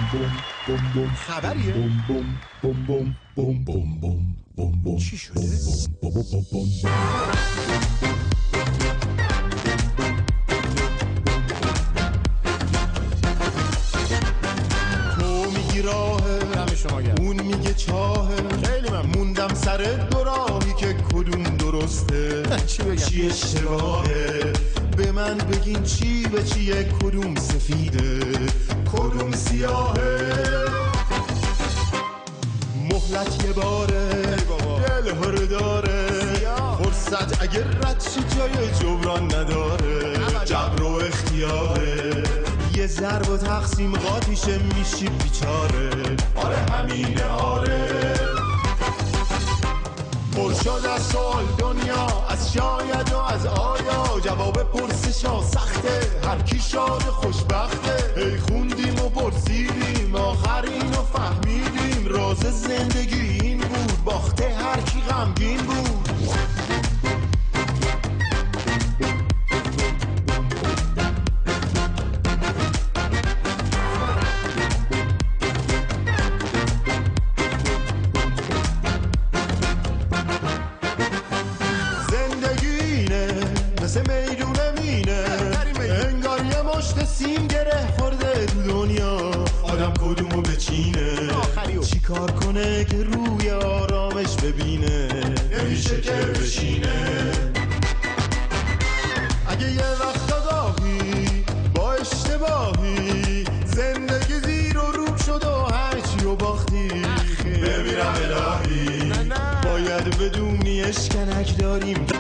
خبریه؟ چی شده؟ تو میگی راهه اون میگه چاهه خیلی من موندم سر دو راهی که کدوم درسته چی اشتباهه به من بگین چی به چیه کدوم سفیده کدوم سیاهه مهلت یه باره دل هر داره فرصت اگر رد شی جای جبران نداره جبر و اختیاره یه ضرب و تقسیم قاطیشه میشی بیچاره آره همینه آره پر شد از سوال دنیا از شاید و از آیا جواب پرسشا سخته هر کی شاد خوشبخته هی خوندیم و پرسیدیم آخر اینو فهمیدیم راز زندگی این بود باخته هر کی غمگین بود مثل میدون مینه انگار یه مشت سیم گره خورده تو دنیا آدم کدومو بچینه چی کار کنه که روی آرامش ببینه نمیشه که بشینه اگه یه وقت گاهی با اشتباهی زندگی زیر و روب شد و هرچی و باختی بمیرم الهی باید بدونی اشکنک داریم